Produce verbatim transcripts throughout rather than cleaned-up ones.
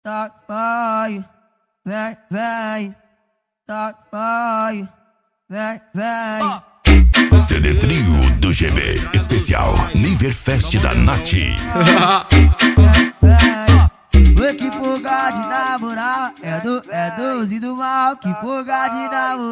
tá, vai, vem, vem, tá, vai, vem, vem. C D Trio do G B, especial Niverfest da Nath. Oi, que porra de namorar, é do, é doze do mal, que porra de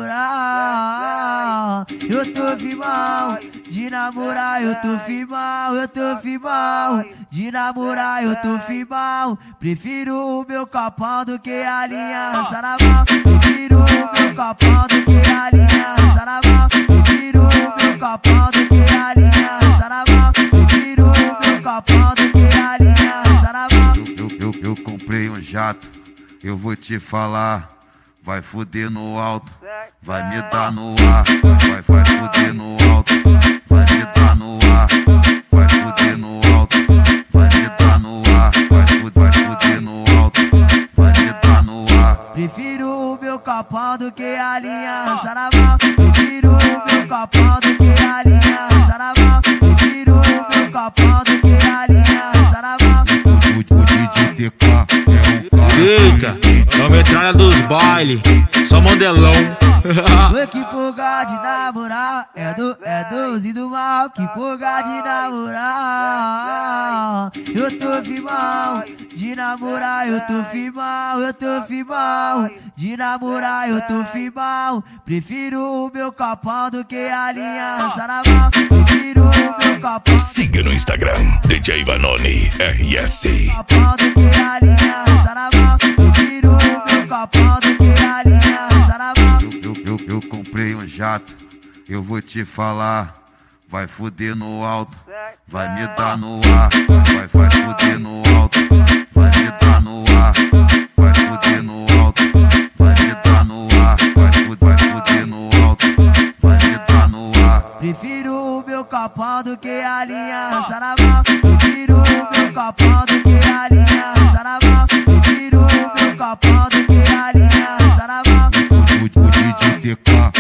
namorar. Eu tô firmão, de namorar eu tô firmão, eu tô firmão, de namorar eu tô firmão. Prefiro o meu copão do que a aliança na mão. Prefiro o meu copão do que a aliança na mão. Prefiro o meu copão do que a aliança na mão. Prefiro o meu copão do que a aliança na mão. Eu, eu, eu comprei um jato, eu vou te falar. Vai fuder no alto, vai me dar no ar. Vai, vai fuder no alto, vai me dar no ar. Vai fuder no alto, vai me dar no ar. Vai fuder, vai fuder no alto, vai me dar no ar. Prefiro o meu copão do que a aliança na mão. Prefiro o meu copão do que a aliança na mão. Prefiro o meu copão do que a aliança na mão. O D J T K é um cara. Eita, é a metralha dos bailes, só modelão. Oi, que porra de namorar, é do, é doze do mal, que porra de namorar. Eu tô firmão, de namorar eu tô firmão, eu tô firmão, de namorar eu tô firmão. Prefiro o meu copão do que a aliança na mão. Prefiro o meu copão. Siga no Instagram, D J Vanoni R S. Copão do que a aliança na mão. Prefiro o meu copão do que a aliança na mão. Eu, eu, eu comprei um jato, eu vou te falar. Vai fuder no alto, vai me dar no ar. Vai, vai fuder no alto, vai me dar no ar. Vai fuder no alto, vai me dar no ar. Vai fuder, vai fuder no alto, vai me dar no ar. Prefiro o meu copão do que a aliança na mão. Prefiro o meu copão do que a aliança na mão. Prefiro o meu copão do que a aliança na mão. O D J T K